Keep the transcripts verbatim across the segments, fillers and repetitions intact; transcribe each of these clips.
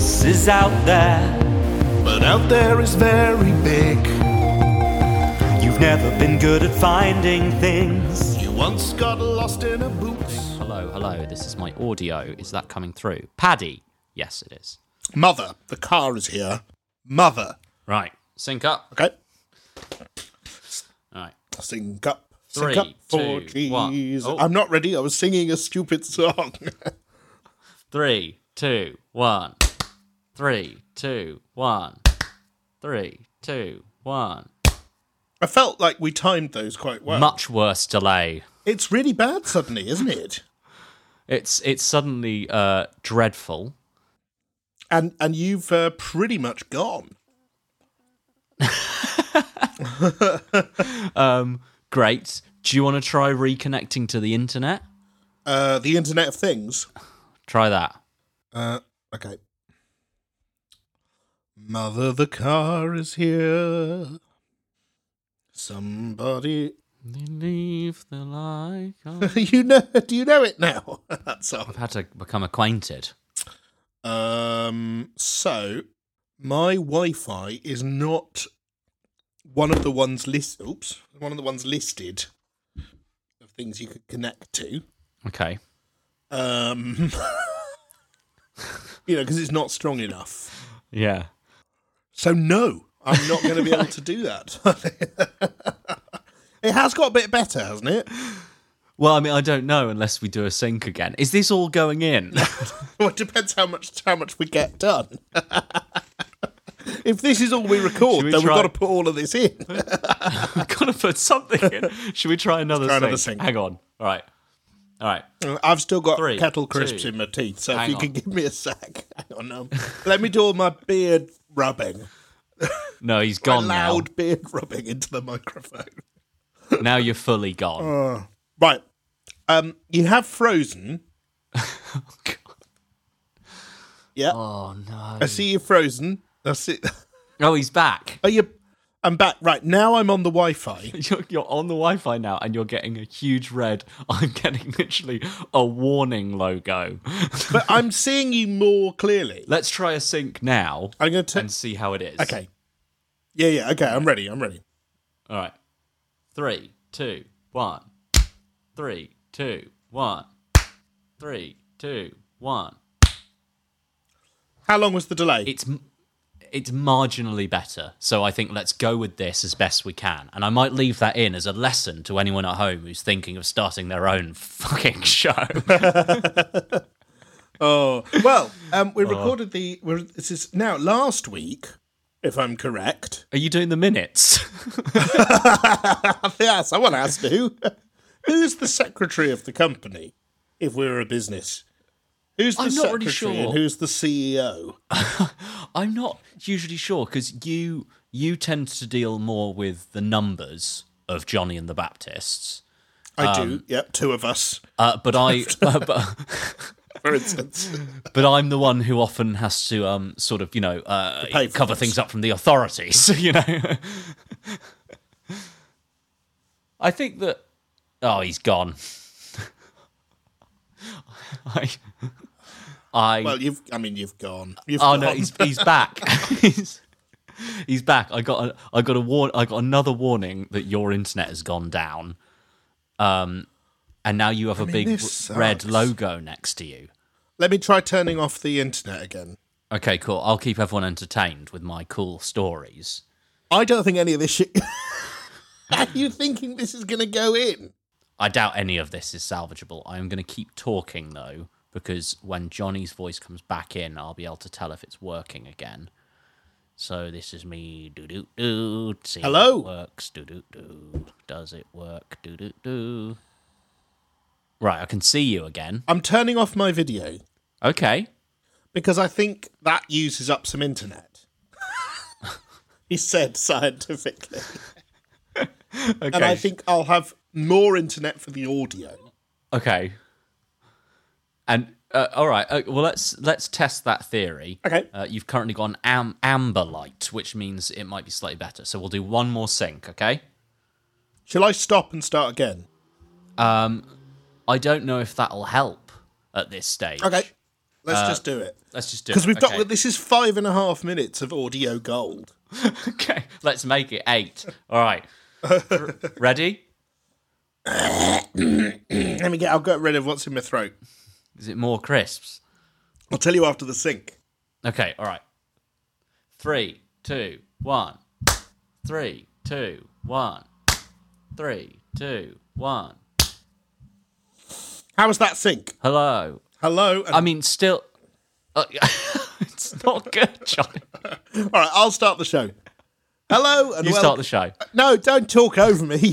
else is out there, but out there is very big. You've never been good at finding things. You once got lost in a boots. Hello, hello, this is my audio. Is that coming through? Paddy? Yes, it is. Mother, the car is here. Mother. Right, sync up. Okay. All right. Sync up. Three, Sync up for two, cheese. one. Oh. I'm not ready. I was singing a stupid song. Three, two, one. Three, two, one. Three, two, one. I felt like we timed those quite well. Much worse delay. It's really bad suddenly, isn't it? It's it's suddenly uh, dreadful. And and you've uh, pretty much gone. um, great. Do you want to try reconnecting to the internet? Uh, the Internet of Things. Try that. Uh, okay. Mother, the car is here. Somebody. Leave the light on. you know? Do you know it now? That song. I've had to become acquainted. Um. So, my Wi-Fi is not one of the ones list. Oops, one of the ones listed of things you could connect to. Okay. Um. you know, because it's not strong enough. Yeah. So no, I'm not going to be able to do that. It has got a bit better, hasn't it? Well, I mean, I don't know unless we do a sync again. Is this all going in? Well, it depends how much how much we get done. If this is all we record, we then try- we've got to put all of this in. We've got to put something in. Should we try another Try sync? another sync. Hang on. All right. All right. I've still got Three, kettle crisps two, in my teeth, so if hang you on. can give me a sec. Hang on, um, let me do all my beard rubbing. No, he's My gone loud beard rubbing into the microphone. now. Now you're fully gone. Right. Um, you have Frozen. Oh, God. Yeah. Oh, no. I see you frozen. That's it. Oh, he's back. Are you? I'm back. Right, now I'm on the Wi-Fi. You're, you're on the Wi-Fi now, and you're getting a huge red. I'm getting literally a warning logo. But I'm seeing you more clearly. Let's try a sync now I'm going to... and see how it is. Okay. Yeah, yeah, okay, I'm ready, I'm ready. All right. Three, two, one. Three, two, one. Three, two, one. How long was the delay? It's it's marginally better, so I think let's go with this as best we can. And I might leave that in as a lesson to anyone at home who's thinking of starting their own fucking show. Oh, well, um, we recorded the... We're, this is now, last week, if I'm correct... Are you doing the minutes? Yeah, someone has to. Who's the secretary of the company, if we're a business? Who's the I'm not really secretary sure. and who's the C E O? I'm not usually sure, because you you tend to deal more with the numbers of Johnny and the Baptists. I do, yep, two of us, Uh, but I... uh, but, for instance. But I'm the one who often has to, um, sort of, you know, uh, pay for cover things. things up from the authorities, you know. I think that... Oh, he's gone. I... I... Well, you've, I mean, you've gone. You've oh, gone. no, he's, he's back. he's, he's back. I got a, I got a war- I got another warning that your internet has gone down. Um, and now you have a mean, big this red sucks. logo next to you. Let me try turning off the internet again. Okay, cool. I'll keep everyone entertained with my cool stories. I don't think any of this shit... Are you thinking this is going to go in? I doubt any of this is salvageable. I am going to keep talking, though, because when Johnny's voice comes back in, I'll be able to tell if it's working again. So this is me, do-do-do, see Hello? if it works, do-do-do. Does it work, do-do-do? Right, I can see you again. I'm turning off my video Okay. because I think that uses up some internet. He said scientifically. Okay. And I think I'll have more internet for the audio. Okay. And uh, all right, uh, well let's let's test that theory. Okay. Uh, you've currently got an am- amber light, which means it might be slightly better. So we'll do one more sync, okay? Shall I stop and start again? Um, I don't know if that'll help at this stage. Okay. Let's Uh, just do it. Let's just do it. Because we've okay. got this is five and a half minutes of audio gold. Okay, let's make it eight. All right. R- Ready? Let me get. I'll get rid of what's in my throat. Is it more crisps? I'll tell you after the sync. Okay, all right. Three, two, one. Three, two, one. Three, two, one. How was that sync? Hello. Hello. And- I mean, still. Uh, it's not good, Johnny. All right, I'll start the show. Hello and You wel- start the show. No, don't talk over me.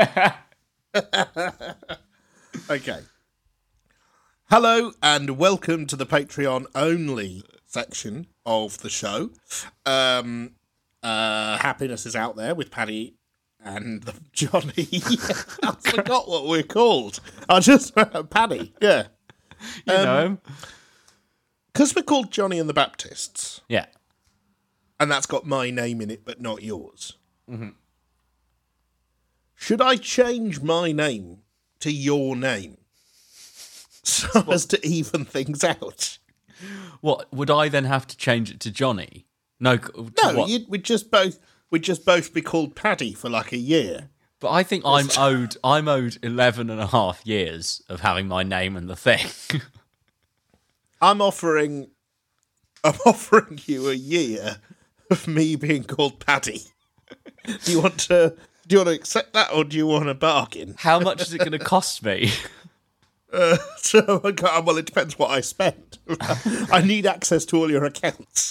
Okay. Hello and welcome to the Patreon only section of the show. Um, uh, happiness is out there with Paddy and the Johnny. I forgot what we're called. I just Paddy. Yeah, You know him. because we're called Johnny and the Baptists, Yeah. and that's got my name in it, but not yours. Mm-hmm. Should I change my name to your name so as to even things out? What, would I then have to change it to Johnny? No, to No, what? you'd, we'd just both we'd just both be called Paddy for like a year. But I think I'm owed I'm owed eleven and a half years of having my name in the thing. I'm offering I'm offering you a year of me being called Paddy. Do you want to do you want to accept that, or do you want to bargain? How much is it going to cost me? Uh, so, okay, well, it depends what I spend. I need access to all your accounts.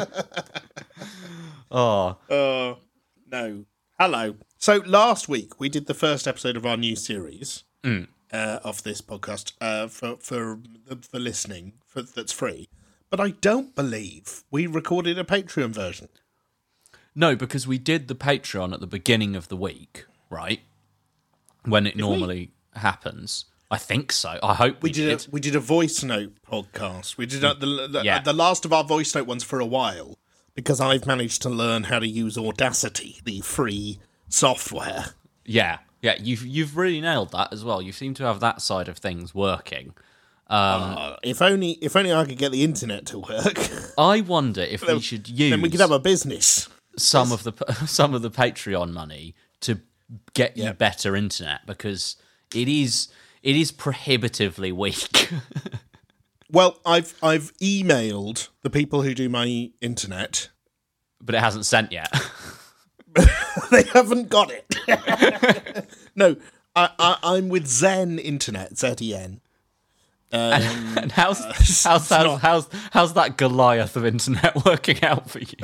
Oh, Uh, no. Hello. So last week we did the first episode of our new series uh, of this podcast uh, for for for listening for, that's free, but I don't believe we recorded a Patreon version. no, because we did the Patreon at the beginning of the week, right? When it normally happens. I think so. I hope we, We did a, we did a voice note podcast. We did a, the the, Yeah. the last of our voice note ones for a while because I've managed to learn how to use Audacity, the free software. Yeah, yeah. You've you've really nailed that as well. You seem to have that side of things working. Uh, if only if only I could get the internet to work. I wonder if we should use Then we could have a business. some of the some of the Patreon money to get you Yeah. better internet, because it is it is prohibitively weak. Well, I've I've emailed the people who do my internet. But it hasn't sent yet. They haven't got it. No, I, I I'm with Zen Internet, Z E N. Um, And how's how's how's, not- how's how's that Goliath of internet working out for you?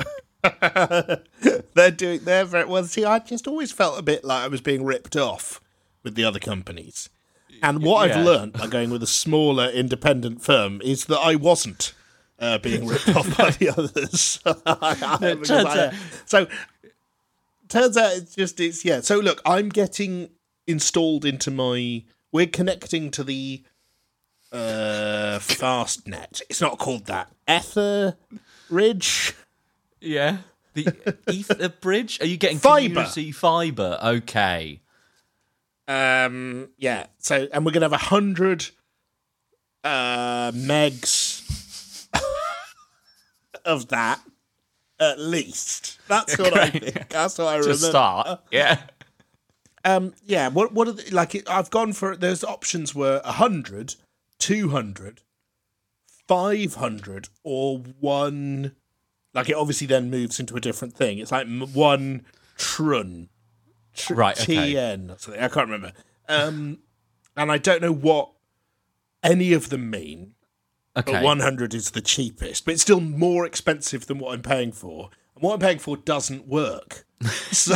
they're doing they're very well. See, I just always felt a bit like I was being ripped off with the other companies. And what Yeah. I've learned by going with a smaller independent firm is that I wasn't uh, being ripped off by the others. Because turns I- out- so turns out it's just it's yeah. So look, I'm getting installed into my. We're connecting to the uh, FastNet. It's not called that. Etheridge. Yeah. The Ether Bridge? Are you getting Fibre. community fibre? Okay. Um, yeah. So, and we're gonna have a hundred uh, megs of that at least. That's what I think. That's what I To remember. start. Yeah. Um, yeah. What? What are the, like? It, I've gone for. Those options were a hundred, two hundred, five hundred, or one. Like it obviously then moves into a different thing. It's like m- one trun. Tr- Right, okay. T N or something. I can't remember. Um, and I don't know what any of them mean. Okay. But one hundred is the cheapest, but it's still more expensive than what I'm paying for. And what I'm paying for doesn't work. So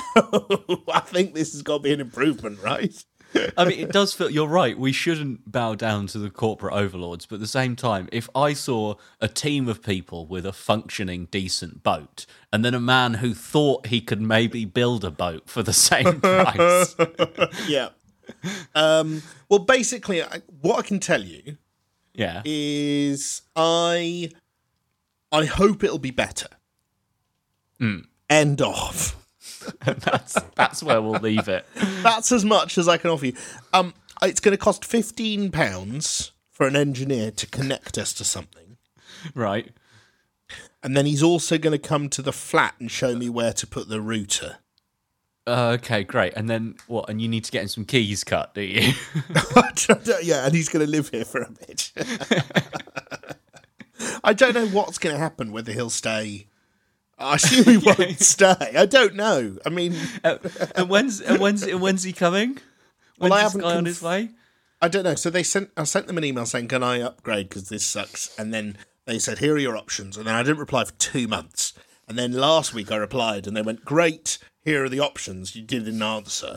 I think this has got to be an improvement, right? I mean, it does feel, you're right, we shouldn't bow down to the corporate overlords, but at the same time, if I saw a team of people with a functioning, decent boat, and then a man who thought he could maybe build a boat for the same price. Yeah. Um, well, basically, I, what I can tell you Yeah. is I I hope it'll be better. Hmm. End of. that's that's where we'll leave it. That's as much as I can offer you. Um, it's going to cost fifteen pounds for an engineer to connect us to something. Right. And then he's also going to come to the flat and show me where to put the router. Uh, okay, great. And then what? And you need to get him some keys cut, do you? Yeah, and he's going to live here for a bit. I don't know what's going to happen, whether he'll stay. I assume he won't stay. I don't know. I mean... uh, and when's, and when's, and when's he coming? When's Well, I this haven't guy on conf- his way? I don't know. So they sent. I sent them an email saying, "Can I upgrade because this sucks?" And then they said, "Here are your options." And then I didn't reply for two months. And then last week I replied, and they went, "Great. Here are the options." You didn't answer.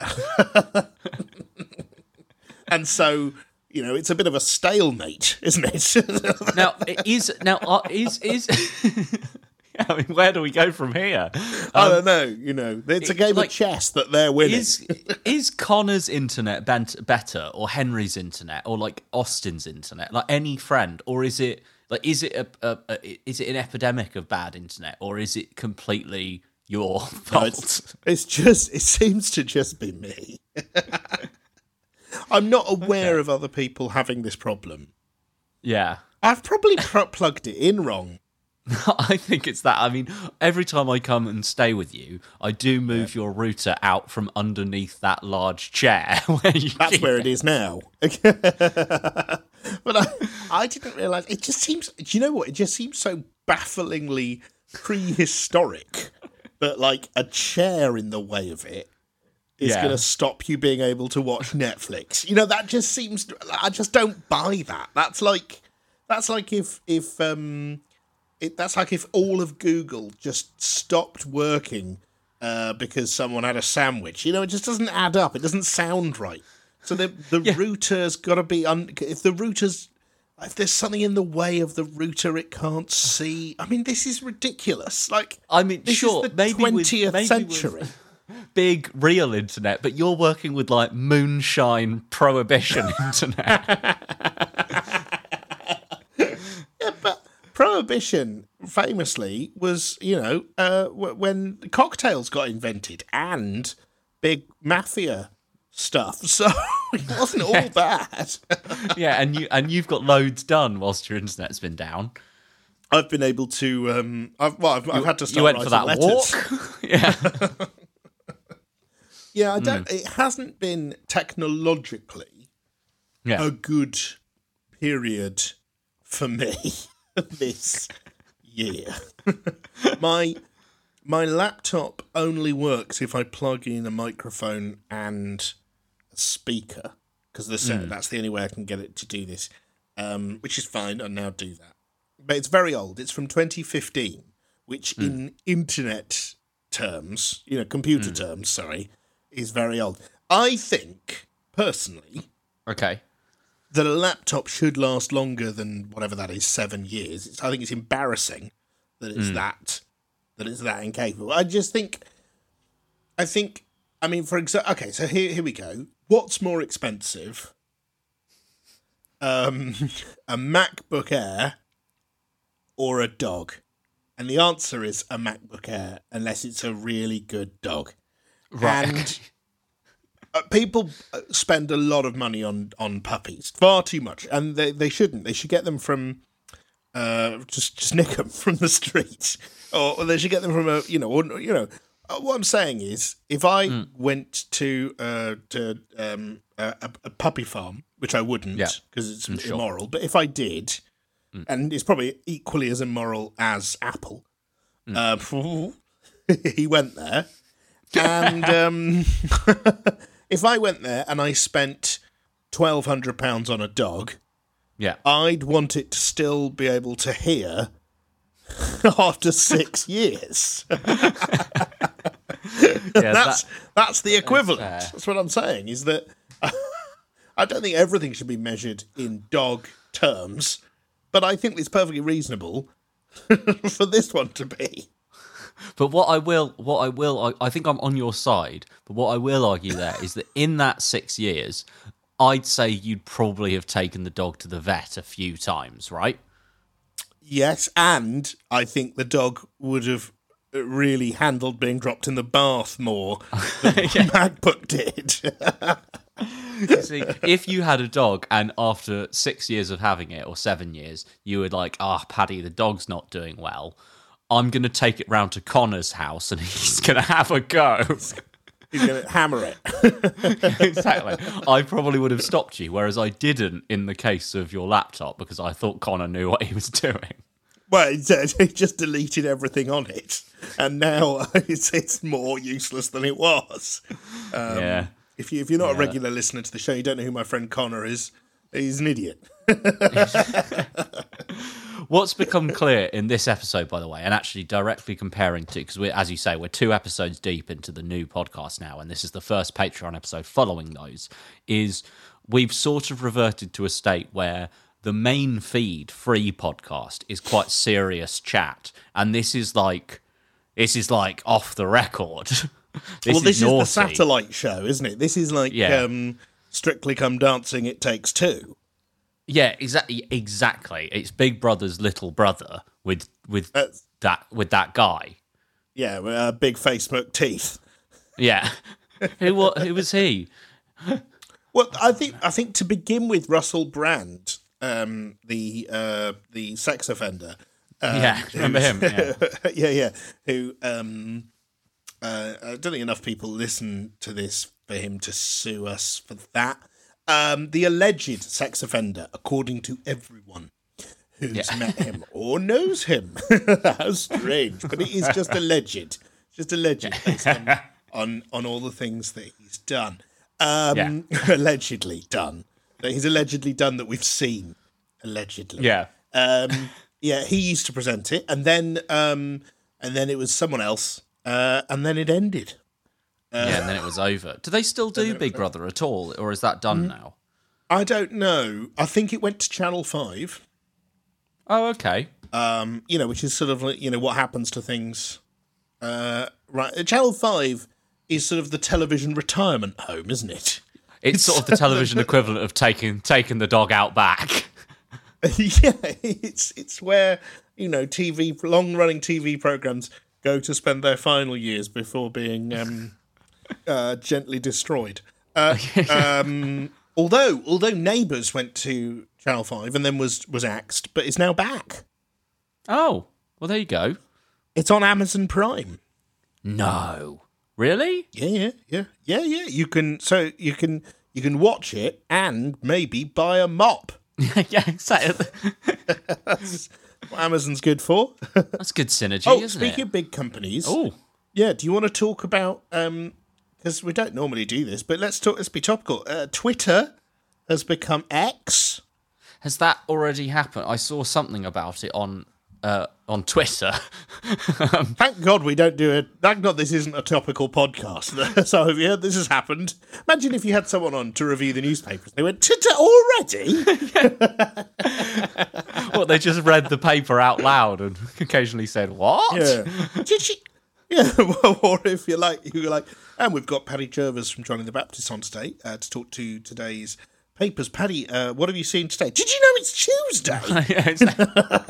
And so, you know, it's a bit of a stalemate, isn't it? Now, is now uh, is is. I mean, where do we go from here? I Um, don't know. You know, it's a game like, of chess that they're winning. Is is Connor's internet bent better, or Henry's internet, or like Austin's internet, like any friend, or is it like is it a, a, a is it an epidemic of bad internet, or is it completely your fault? No, it's, it's just. It seems to just be me. I'm not aware Okay. of other people having this problem. Yeah. I've probably pr- plugged it in wrong. I think it's that. I mean, every time I come and stay with you, I do move your router out from underneath that large chair. Where you That's keep where it. it is now. But I, I didn't realise. It just seems. Do you know what? It just seems so bafflingly prehistoric that, like, a chair in the way of it is Yeah. going to stop you being able to watch Netflix. You know, that just seems. I just don't buy that. That's like. That's like if if um. It, that's like if all of Google just stopped working uh, because someone had a sandwich. You know, it just doesn't add up. It doesn't sound right. So the the Yeah. router's got to be... Un- if the router's... If there's something in the way of the router it can't see... I mean, this is ridiculous. Like, I mean, this sure, is the maybe with- twentieth maybe century. with big real internet, but you're working with like moonshine prohibition internet. Yeah, but Prohibition, famously, was, you know, uh, w- when cocktails got invented and big mafia stuff. So it wasn't all bad. Yeah, and you and you've got loads done whilst your internet's been down. I've been able to. Um, I've, well, I've, I've had to start You went writing for that letters. walk. Yeah. Yeah, I don't. It hasn't been technologically Yeah. a good period for me this year. my my laptop only works if I plug in a microphone and a speaker, because mm. that's the only way I can get it to do this, um, which is fine. I now do that, but it's very old. It's from twenty fifteen, which mm. in internet terms, you know, computer mm. terms, sorry, is very old. I think personally, Okay. that a laptop should last longer than whatever that is, seven years. It's, I think it's embarrassing that it's mm. that that it's that incapable. I just think, I think, I mean, for example, okay, so here here we go. What's more expensive? Um, a MacBook Air or a dog? And the answer is a MacBook Air, unless it's a really good dog. Right. And Uh, people spend a lot of money on, on puppies, far too much, and they, they shouldn't. They should get them from uh, just just nick them from the street, or, or they should get them from a you know or, you know. Uh, what I'm saying is, if I mm. went to uh, to um, a, a puppy farm, which I wouldn't because yeah. it's I'm immoral, sure. but if I did, mm. and it's probably equally as immoral as Apple, mm. uh, he went there, and. Um, If I went there and I spent twelve hundred pounds on a dog, yeah, I'd want it to still be able to hear after six years. yeah, that's that, that's the equivalent. That's, that's what I'm saying, is that I don't think everything should be measured in dog terms, but I think it's perfectly reasonable for this one to be. But what I will, what I will, I, I think I'm on your side. But what I will argue there is that in that six years, I'd say you'd probably have taken the dog to the vet a few times, right? Yes, and I think the dog would have really handled being dropped in the bath more than yeah. MacBook did. You see, if you had a dog and after six years of having it, or seven years, you were like, ah, oh, Paddy, the dog's not doing well, I'm going to take it round to Connor's house and he's going to have a go. He's going to hammer it. Exactly. I probably would have stopped you, whereas I didn't in the case of your laptop because I thought Connor knew what he was doing. Well, he just deleted everything on it, and now it's, it's more useless than it was. Um, yeah. If, you, if you're not Yeah. a regular listener to the show, you don't know who my friend Connor is, he's an idiot. What's become clear in this episode, by the way, and actually directly comparing to, because we're, as you say, we're two episodes deep into the new podcast now, and this is the first Patreon episode following those, is we've sort of reverted to a state where the main feed, free podcast, is quite serious chat, and this is like, this is like off the record. this well, this is, is naughty. the satellite show, isn't it? This is like Yeah. um, Strictly Come Dancing, It Takes Two. Yeah, exactly. Exactly. It's Big Brother's little brother with with Uh, that with that guy. Yeah, uh, big Facebook teeth. Yeah. who wa- who was he? Well, I think I think to begin with, Russell Brand, um, the uh, the sex offender. Um, Yeah, remember him? Yeah. yeah, yeah. Who um, uh, I don't think enough people listen to this for him to sue us for that. Um, the alleged sex offender, according to everyone who's Yeah. met him or knows him. How strange, but it is just alleged, just alleged based on, on on all the things that he's done, um, Yeah. allegedly done. That he's allegedly done that we've seen, allegedly. Yeah. Um, yeah, he used to present it, and then um, and then it was someone else, uh, and then it ended. yeah, and then it was over. Do they still do Big Brother at all, or is that done now? I don't know. I think it went to Channel Five. Oh, okay. Um, you know, which is sort of like, you know, what happens to things. Uh, right, Channel Five is sort of the television retirement home, isn't it? It's sort of the television equivalent of taking taking the dog out back. Yeah, it's it's where, you know, T V long running T V programs go to spend their final years before being um, uh, gently destroyed. Uh, um, although although Neighbours went to Channel Five and then was was axed, but is now back. Oh, well, there you go. It's on Amazon Prime. No, really? Yeah, yeah, yeah, yeah, yeah. You can so you can you can watch it and maybe buy a mop. Yeah, exactly. That's what Amazon's good for. That's good synergy, Oh, isn't speaking it? of big companies, Oh, yeah. Do you want to talk about? Um, because we don't normally do this, but let's talk. Let's be topical. Uh, Twitter has become X. has that already happened? I saw something about it on uh, on Twitter. Thank God we don't do it. Thank God this isn't a topical podcast. So have you heard this has happened? Imagine if you had someone on to review the newspapers. They went, Twitter already? Well, they just read the paper out loud and occasionally said, "What?" Yeah. Did she? Yeah. Or if you're like, you're like, and we've got Paddy Jervis from Johnny the Baptist on today uh, to talk to today's papers. Paddy, uh, what have you seen today? Did you know it's Tuesday? Yeah, exactly.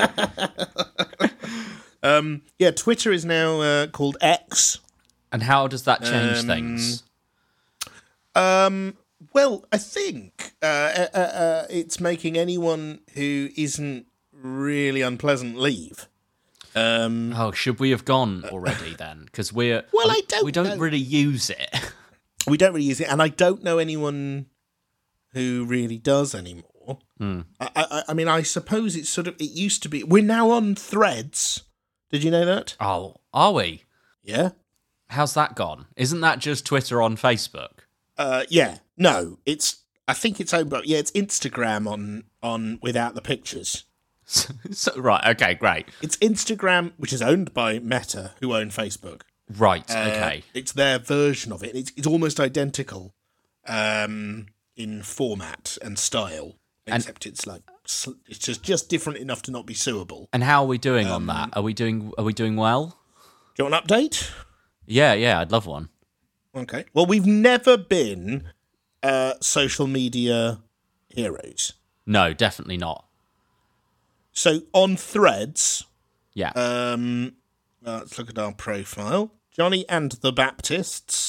um, yeah, Twitter is now uh, called X. And how does that change Um, things? Um, well, I think uh, uh, uh, it's making anyone who isn't really unpleasant leave. Um, Oh, should we have gone already then? Because we're Well, um, I don't we don't know. really use it. we don't really use it, and I don't know anyone who really does anymore. Hmm. I, I, I mean, I suppose it's sort of. It used to be. We're now on Threads. Did you know that? Oh, are we? Yeah. How's that gone? Isn't that just Twitter on Facebook? Uh, yeah. No, it's. I think it's owned by. Yeah, it's Instagram on on without the pictures. So, right. Okay. Great. It's Instagram, which is owned by Meta, who own Facebook. Right. Uh, okay. It's their version of it. It's it's almost identical um, in format and style, except it's like sl- it's just just different enough to not be suable. And how are we doing on um, that? Are we doing? Are we doing well? Do you want an update? Yeah. Yeah. I'd love one. Okay. Well, we've never been uh, social media heroes. No, definitely not. So on Threads, Yeah. um, uh, let's look at our profile. Johnny and the Baptists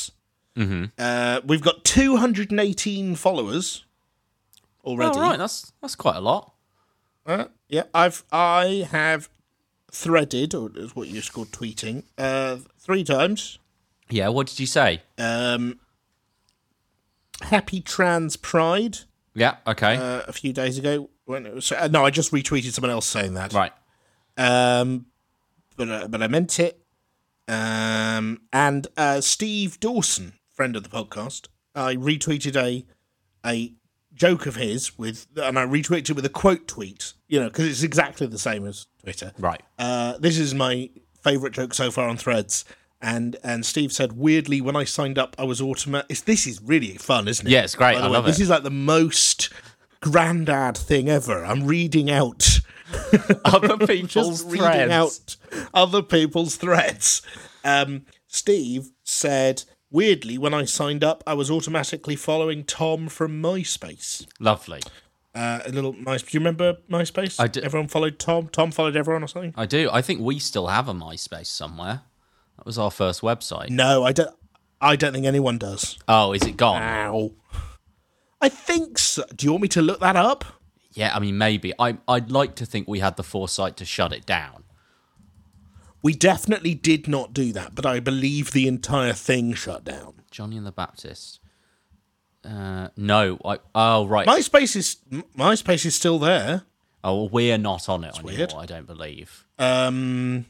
Mm-hmm. Uh, we've got two hundred eighteen followers already. Oh, right, that's that's quite a lot. Uh, yeah, I've I have threaded, or is what you call tweeting, uh, three times. Yeah, what did you say? Um, Happy Trans Pride. Yeah, okay. Uh, a few days ago when it was uh, no, I just retweeted someone else saying that. Right. Um, but uh, but I meant it. Um, and uh, Steve Dawson, friend of the podcast, I retweeted a a joke of his with, and I retweeted it with a quote tweet. You know, because it's exactly the same as Twitter. Right. Uh, this is my favourite joke so far on Threads. And and Steve said, weirdly, when I signed up, I was automatic. This is really fun, isn't it? Yeah, it's great. By the I way, love this it. is like the most granddad thing ever. I'm reading out Other people's just threads. reading out other people's threads. Um, Steve said, weirdly, when I signed up, I was automatically following Tom from MySpace. Lovely. Uh, a little MySpace. Do you remember MySpace? I do. Everyone followed Tom. Tom followed everyone or something. I do. I think we still have a MySpace somewhere. That was our first website. No, I don't. I don't think anyone does. Oh, is it gone? Ow. I think so. Do you want me to look that up? Yeah, I mean, maybe. I, I'd like to think we had the foresight to shut it down. We definitely did not do that, but I believe the entire thing shut down. Johnny and the Baptist. Uh, no. I, oh, right. MySpace is MySpace is still there. Oh, well, we're not on it anymore, weird. I don't believe. Um,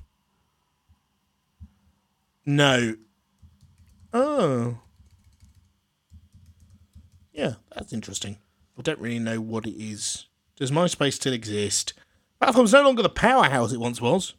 no. Oh. Yeah, that's interesting. I don't really know what it is. Does MySpace still exist? Platform's no longer the powerhouse it once was.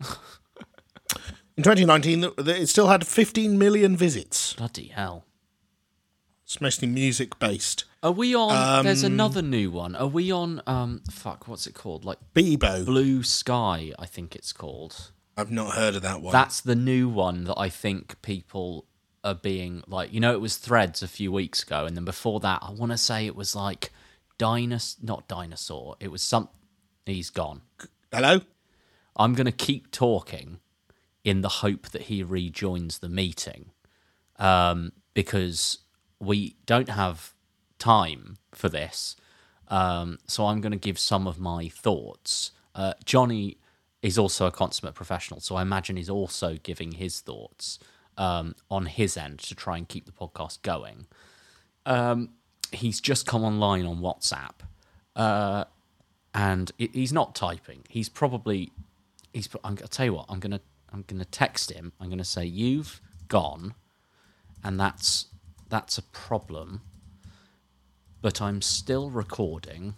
In twenty nineteen, it still had fifteen million visits. Bloody hell. It's mostly music-based. Are we on... Um, there's another new one. Are we on... Um, fuck, what's it called? Like Bebo. Blue Sky, I think it's called. I've not heard of that one. That's the new one that I think people are being... Like, you know, it was Threads a few weeks ago, and then before that, I want to say it was like... Dinos... Not Dinosaur. It was some... He's gone. Hello? I'm going to keep talking in the hope that he rejoins the meeting, um, because we don't have time for this. Um, so I'm going to give some of my thoughts. Uh, Johnny is also a consummate professional, so I imagine he's also giving his thoughts um, on his end to try and keep the podcast going. Um, he's just come online on WhatsApp, uh, and it, he's not typing. He's probably he's. I'm, I'll tell you what. I'm gonna I'm gonna text him. I'm gonna say you've gone, and that's that's a problem. But I'm still recording,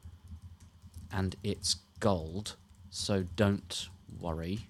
and it's gold, so don't worry.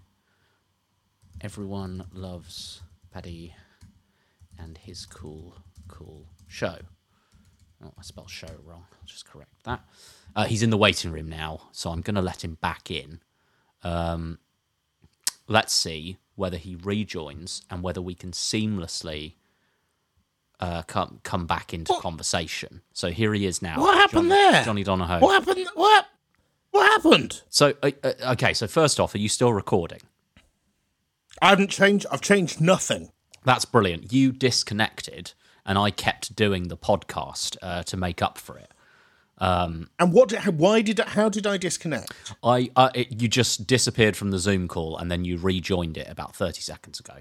Everyone loves Paddy and his cool, cool show. Oh, I spelled show wrong. I'll just correct that. Uh, he's in the waiting room now, so I'm going to let him back in. Um, let's see whether he rejoins and whether we can seamlessly uh, come come back into What? conversation. So here he is now. What happened Johnny, there? Johnny Donahoe. What happened? What? What happened? So, uh, uh, okay, so first off, are you still recording? I haven't changed. I've changed nothing. That's brilliant. You disconnected, and I kept doing the podcast uh, to make up for it. And what? Did, why did? How did I disconnect? I uh, it, you just disappeared from the Zoom call, and then you rejoined it about thirty seconds ago.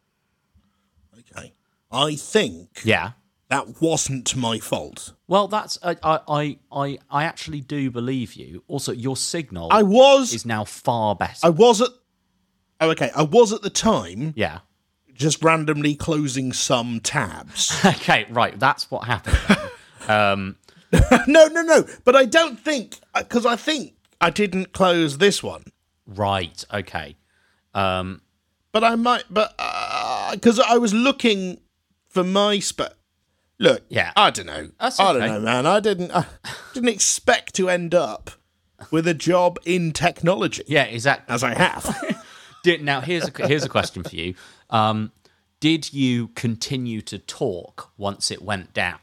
Okay. I think Yeah. that wasn't my fault. Well, that's I I I I actually do believe you. Also, your signal I was. is now far better. I was at. Oh, okay. I was at the time yeah. just randomly closing some tabs. Okay. Right. That's what happened. um. no, no, no. But I don't think because I think I didn't close this one. Right. Okay. Um. But I might. But because I was looking for my sp. Look. Yeah. I don't know. That's I don't okay. know, man. I didn't. I didn't expect to end up with a job in technology Yeah. Exactly. as I have. Did, now here's a here's a question for you. Um. Did you continue to talk once it went down?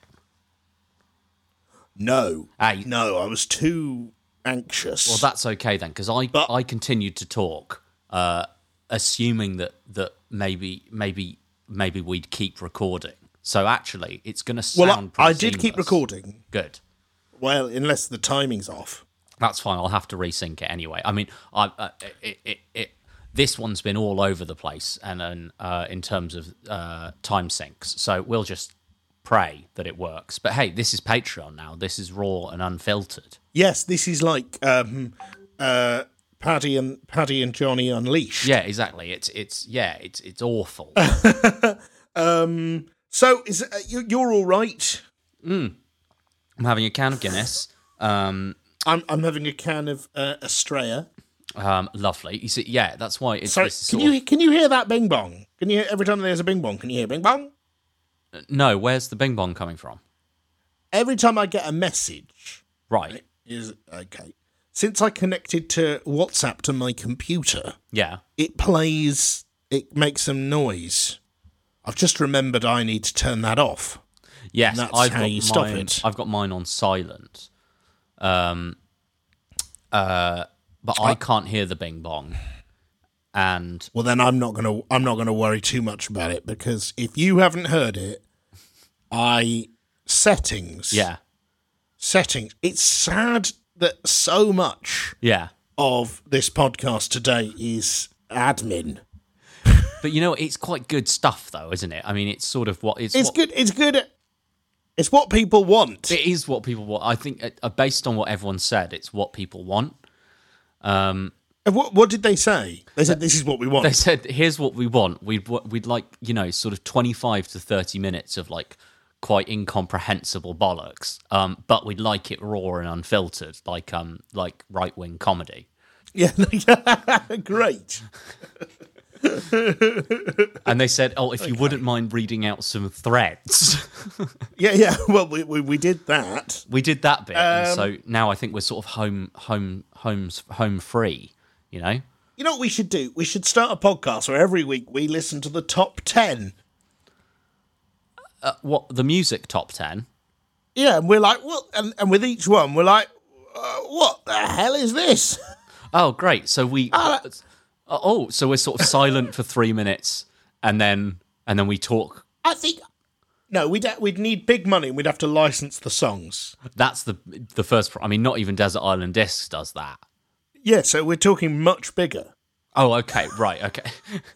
No. Ah, you- No, I was too anxious. Well, that's okay then, because I But- I continued to talk, uh, assuming that that maybe maybe maybe we'd keep recording. So actually, it's going to sound Well, I, pretty I did keep seamless. recording. Good. Well, unless the timing's off. That's fine. I'll have to resync it anyway. I mean, I, uh, it, it, it, this one's been all over the place, and, and uh, in terms of uh, time syncs. So we'll just pray that it works. But hey, this is Patreon now. This is raw and unfiltered. Yes, this is like um, uh, Paddy and Paddy and Johnny Unleashed. Yeah, exactly. It's it's yeah, it's it's awful. um. So is uh, you, you're all right? Mm. I'm having a can of Guinness. Um, I'm I'm having a can of uh, Estrella. Um, lovely. You see, yeah, that's why it's. Sorry, this can sort you can you hear that bing bong? Can you every time there's a bing bong? Can you hear bing bong? of, no, where's the bing bong coming from? Every time I get a message, Right. is okay. Since I connected to WhatsApp to my computer, Yeah. it plays. It makes some noise. I've just remembered I need to turn that off. Yes, That's I've how got you stop mine, it. I've got mine on silent. Um. Uh. But I can't hear the bing bong, and Well, then I'm not gonna. I'm not gonna worry too much about it because if you haven't heard it, I settings. yeah, settings. It's sad that so much yeah. of this podcast today is admin. But you know, it's quite good stuff, though, isn't it? I mean, it's sort of what it's. It's what, good. It's good. It's what people want. It is what people want. I think, uh, based on what everyone said, it's what people want. Um. And What, what did they say? They said this is what we want. They said, "Here's what we want. We'd we'd like, you know, sort of twenty-five to thirty minutes of like quite incomprehensible bollocks, um, but we'd like it raw and unfiltered, like um like right wing comedy." Yeah, great. And they said, "Oh, if you wouldn't mind reading out some threads." Yeah, yeah. Well, we we, we did that. We did that bit, and Um, so now I think we're sort of home home homes home free. You know. You know what we should do? We should start a podcast where every week we listen to the top ten. Uh, what the music top ten? Yeah, and we're like, well, and, and with each one, we're like, uh, what the hell is this? Oh, great! So we, Ah, uh, oh, so we're sort of silent for three minutes, and then and then we talk. I think no, we'd we'd need big money. and We'd have to license the songs. That's the the first. Pro- I mean, not even Desert Island Discs does that. Yeah, so we're talking much bigger. Oh, okay, right, okay.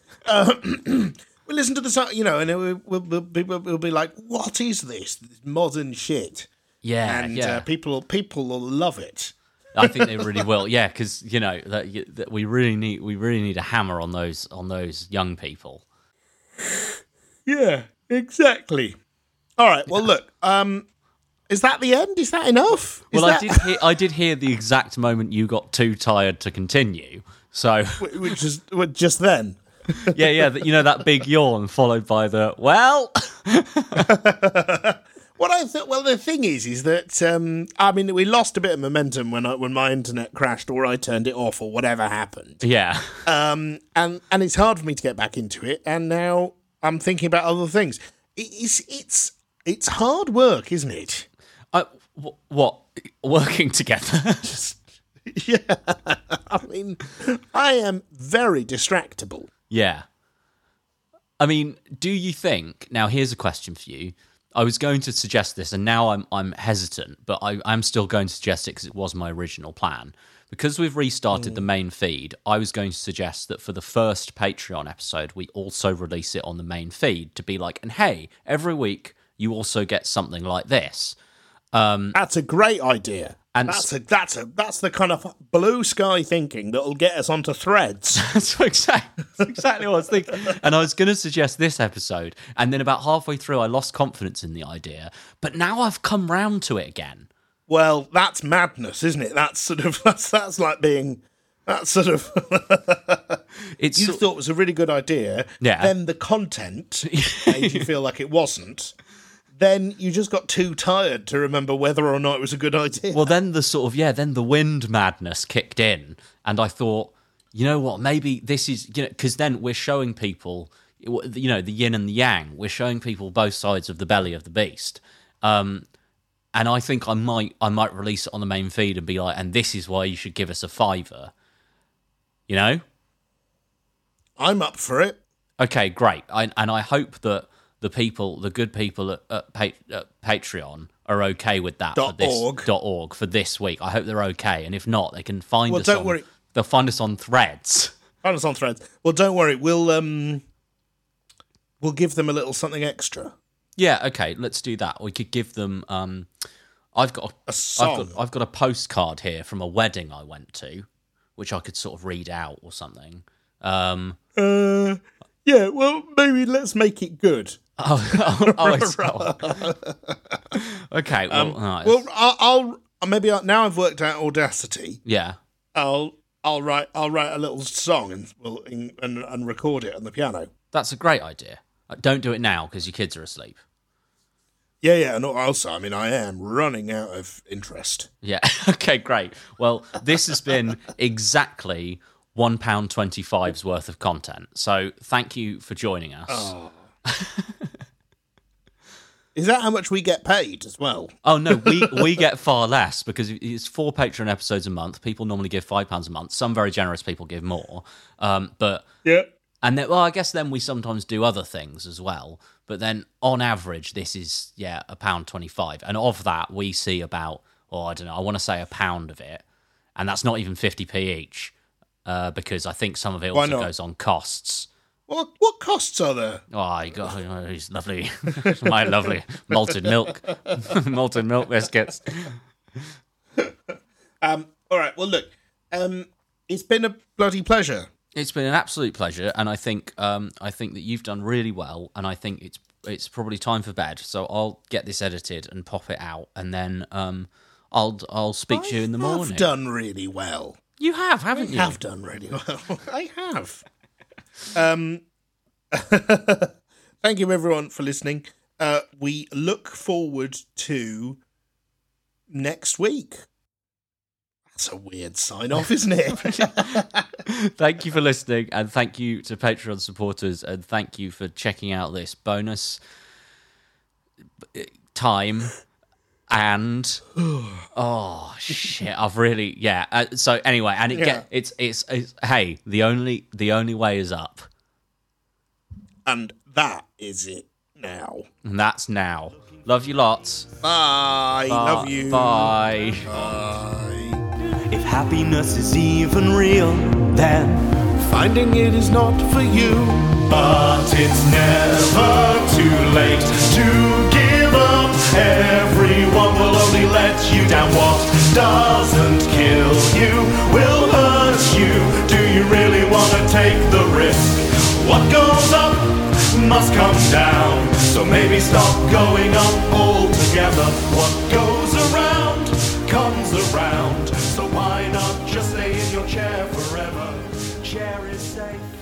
We listen to the song, you know, and we'll, we'll, we'll, be, we'll be like, "What is this? This modern shit?" Yeah, And yeah. uh, people people will love it. I think they really will. Yeah, because you know that, that we really need we really need a hammer on those on those young people. Yeah, exactly. All right. Well, look. Um, is that the end? Is that enough? Is Well, I that- did hear, I did hear the exact moment you got too tired to continue. So Which is just then. yeah, yeah, you know that big yawn followed by the well. What I thought. Well, the thing is, is that um, I mean, we lost a bit of momentum when I, when my internet crashed or I turned it off or whatever happened. Yeah, Um, and and it's hard for me to get back into it. And now I'm thinking about other things. It's it's it's hard work, isn't it? I, wh- what working together? Yeah. I mean, I am very distractible. Yeah. I mean, do you think now? Here's a question for you. I was going to suggest this, and now I'm I'm hesitant, but I, I'm still going to suggest it because it was my original plan. Because we've restarted the main feed, I was going to suggest that for the first Patreon episode, we also release it on the main feed to be like, and hey, every week you also get something like this. That's a great idea. And That's a that's a that's the kind of blue sky thinking that'll get us onto Threads. That's exactly, that's exactly what I was thinking. And I was going to suggest this episode, and then about halfway through, I lost confidence in the idea. But now I've come round to it again. Well, that's madness, isn't it? That's sort of that's that's like being that's sort of It's you so- thought it was a really good idea. Yeah. Then the content made you feel like it wasn't. Then you just got too tired to remember whether or not it was a good idea. well, then the sort of yeah, then the wind madness kicked in, and I thought, you know what, maybe this is you know because then we're showing people, you know, the yin and the yang. We're showing people both sides of the belly of the beast. Um, and I think I might I might release it on the main feed and be like, and this is why you should give us a fiver. You know. I'm up for it. Okay, great. I, and I hope that the people, the good people at, at, pa- at Patreon are okay with that Dot for this org. dot org for this week. I hope they're okay, and if not, they can find Well, us. don't on, worry. They'll find us on Threads. Find us on Threads. Well, don't worry. We'll um, we'll give them a little something extra. Yeah, okay, let's do that. We could give them. Um, I've got A I've song. got I've got a postcard here from a wedding I went to, which I could sort of read out or something. Um, Uh, yeah. Well, maybe let's make it good. oh, oh, oh, it's, oh. Okay, well, all right. Well, I'll, I'll maybe I, now I've worked out Audacity. yeah. I'll I'll write I'll write a little song and we'll and, and record it on the piano. That's a great idea. Uh, Don't do it now because your kids are asleep. Yeah, yeah, and also, I mean, I am running out of interest. Yeah. Okay, great. Well, this has been exactly one pound twenty-five's worth of content. So thank you for joining us. Oh. Is that how much we get paid as well? Oh no, we we get far less because it's four Patreon episodes a month. People normally give five pounds a month. Some very generous people give more. Um, but Yeah. and then, well, I guess then we sometimes do other things as well. But then on average, this is yeah a pound twenty-five, and of that we see about oh I don't know, I want to say a pound of it, and that's not even fifty p each uh, because I think some of it Why also not? goes on costs. What what costs are there? Oh, you got oh, he's lovely, my lovely malted milk, malted milk biscuits. Um. All right. Well, look. Um. It's been a bloody pleasure. It's been an absolute pleasure, and I think um, I think that you've done really well, and I think it's it's probably time for bed. So I'll get this edited and pop it out, and then um, I'll I'll speak to you in the I've morning. done really well. You have, haven't I you? have done really well. I have. Um. Thank you, everyone, for listening. Uh, we look forward to next week. That's a weird sign off, isn't it? Thank you for listening, and thank you to Patreon supporters, and thank you for checking out this bonus time. And oh shit, I've really yeah. Uh, so anyway, and it Yeah. get it's, it's it's hey, the only the only way is up, And that is it now. and that's now. Love you lots. Bye. Love you. Bye. Bye. If happiness is even real, then Finding it is not for you. but it's never too late to give up. Everyone will only let you down. What doesn't kill you will hurt you. Do you really want to take the risk? What goes up must come down. So maybe stop going up altogether. What goes around comes around. So why not just stay in your chair forever? Chair is safe.